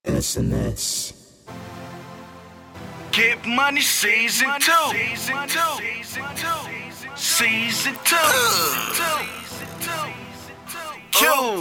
SNS. Get Money Season 2. Season 2. Q.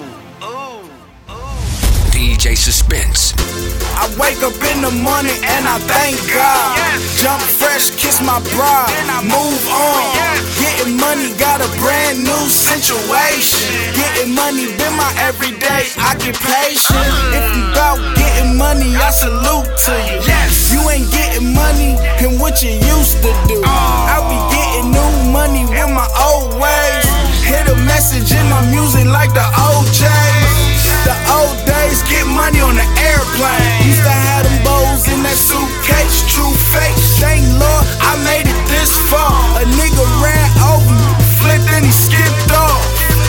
DJ Suspense. I wake up in the morning and I thank God. Jump fresh, kiss my bride, move on. Getting money, got a brand new situation. Getting money been my everyday occupation. If you bout getting money, I salute to you. You ain't getting money and what you used to do. I be getting new money with my old ways. Hit a message in my music like the OJs. The old days, get money on the airplane. Used to have them bows in that suitcase, true fake. Thank Lord I made it this far. A nigga ran over me, flipped and he skipped off.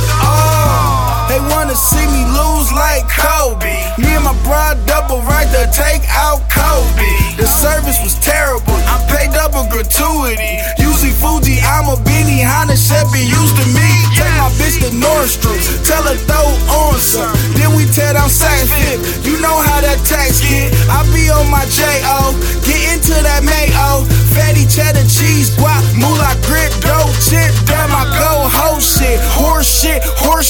Oh, they wanna see me lose like Kobe. Me and my bride double right to take out Kobe. The service was terrible, I paid double gratuity. Usually Fuji, I'm a beanie, Honda Chevy used to me. Take my bitch to Nordstrom, tell her throw on some. Then we tear down Satin Fit, you know how that tax get. I be on my J.O., get into that Mayo. Fatty cheddar cheese, guac, moolah, grit, dough, chip. Damn, I go ho shit, horse shit,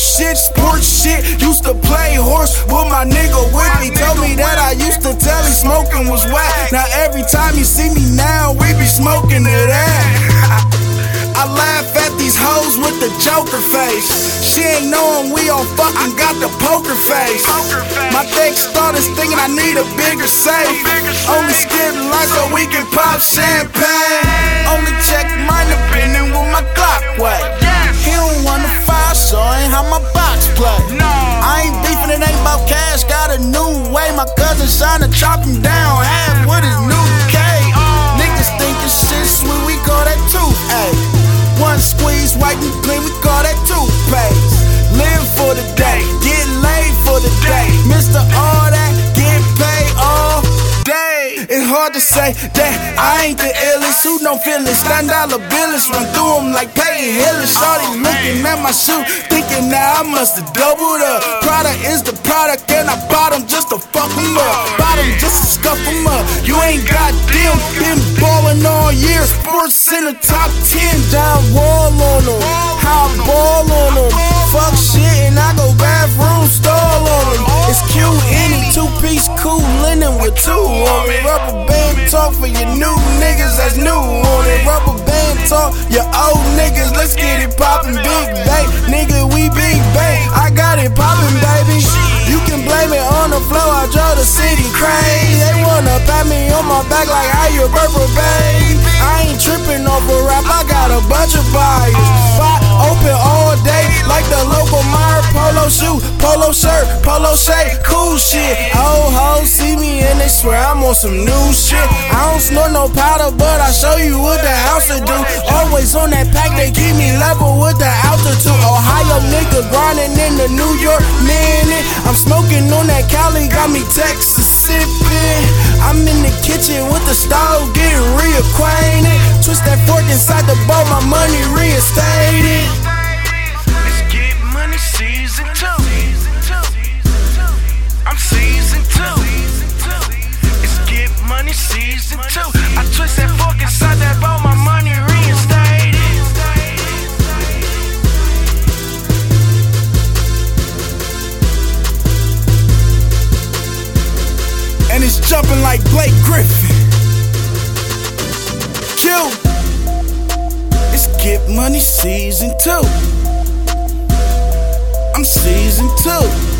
sports shit. Used to play horse with my nigga with me. Told me that I used to tell him smoking was whack. Now every time you see me now, we be smoking to that. I laugh at these hoes with the Joker face. She ain't knowing we all fucking got the poker face. My thick starters thinking I need a bigger safe. Only skip lights so we can pop champagne. Only check my opinion with my Glock way. He don't wanna fire, so I ain't how my box play. I ain't beefing, it ain't about cash. Got a new way. My cousin trying to chop him down half with his new K. Niggas thinking shit sweet, we call that toothpaste. One squeeze, white and clean, we call that toothpaste. Live for the day, get laid for the day. Mr. All that, get paid all day. It's hard to say that I ain't the illest. Who don't feel it? $10 bills run through them like Peyton Hillis. Shorty looking at my shoe, thinking now I must have doubled up. Prada is the product and I bought them just to fuck them up. Bought them just to scuff them up. You ain't goddamn been ballin' all year. Sports in the top 10, down wall on them. How I ball on them. Fuck shit and I go bathroom stall on them. It's cute, any two-piece cool linen with two on it. Rubber band talk for your new niggas that's new on it. Rubber band talk, your old niggas, let's get it poppin'. Big bay, nigga, we big bay. I got it poppin', baby. You can blame it on the flow, I drove the city crazy. They wanna pat me on my back like how you purple, babe. I ain't trippin' over rap, I got a bunch of buyers. Spot open all day like the local Meyer. Polo shoe, polo shirt, polo shade, cool shit. Ho ho, see me and they swear I'm on some new shit. I don't snort no powder, but I show you what the ounce to do. Always on that pack, they keep me level with the altitude. Ohio nigga grinding in the New York minute. I'm smoking on that Cali, got me Texas sipping. I'm in the kitchen with the stove, getting reacquainted. Twist that fork inside the bowl, my money reinstated. Let's get money season 2. I'm season 2. Let's get money season 2. I twist that fork inside that bowl, my money reinstated. And it's jumping like Blake Griffin. Q. It's Get Money Season 2. I'm season 2.